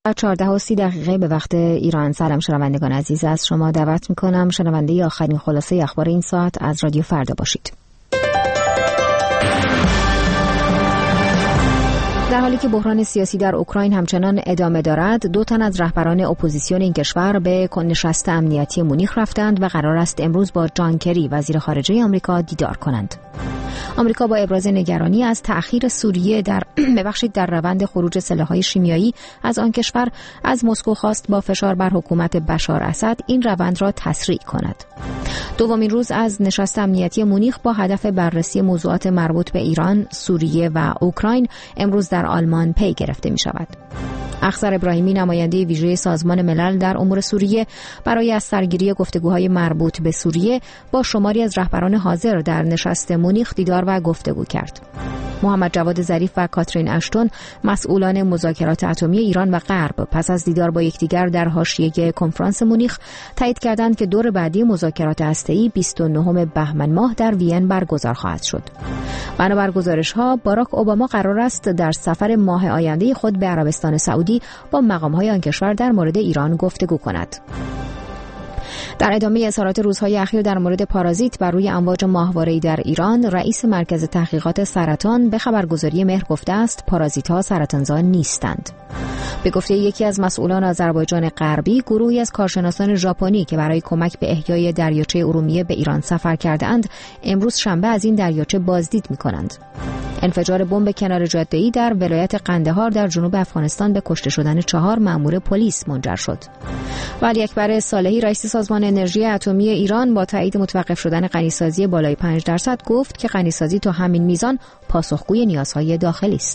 14:30 به وقت ایران. سلام شنوندگان عزیز، از شما دعوت میکنم شنونده آخرین خلاصه اخبار این ساعت از رادیو فردا باشید. در حالی که بحران سیاسی در اوکراین همچنان ادامه دارد، 2 تن از رهبران اپوزیسیون این کشور به نشست امنیتی مونیخ رفتند و قرار است امروز با جان کری وزیر خارجه آمریکا دیدار کنند. آمریکا با ابراز نگرانی از تأخیر سوریه در روند خروج سلاح‌های شیمیایی از آن کشور، از مسکو خواست با فشار بر حکومت بشار اسد این روند را تسریع کند. دومین روز از نشست امنیتی مونیخ با هدف بررسی موضوعات مربوط به ایران، سوریه و اوکراین امروز در آلمان پی گرفته می شود. اخضر ابراهیمی، نماینده ویژه سازمان ملل در امور سوریه، برای از سرگیری گفتگوهای مربوط به سوریه با شماری از رهبران حاضر در نشست مونیخ دیدار و گفتگو کرد. محمد جواد ظریف و کاترین اشتون، مسئولان مذاکرات اتمی ایران و غرب، پس از دیدار با یکدیگر در حاشیه کنفرانس مونیخ تایید کردند که دور بعدی مذاکرات هسته‌ای 29 بهمن ماه در وین برگزار خواهد شد. بنابر گزارش‌ها، باراک اوباما قرار است در سفر ماه آینده خود به عربستان سعودی با مقام‌های آن کشور در مورد ایران گفتگو کند. در ادامه اظهارات روزهای اخیر در مورد پارازیت بر روی امواج ماهواره‌ای در ایران، رئیس مرکز تحقیقات سرطان به خبرگزاری مهر گفته است پارازیت‌ها سرطانزا نیستند. به گفته یکی از مسئولان آذربایجان غربی، گروهی از کارشناسان ژاپنی که برای کمک به احیای دریاچه ارومیه به ایران سفر کرده‌اند، امروز شنبه از این دریاچه بازدید می‌کنند. انفجار بمب کنار جاده‌ای در ولایت قندهار در جنوب افغانستان به کشته شدن 4 مأمور پلیس منجر شد. ولی اکبر صالحی، رئیس سازمان انرژی اتمی ایران، با تایید متوقف شدن غنیسازی بالای 5% گفت که غنیسازی تا همین میزان پاسخگوی نیازهای داخلی است.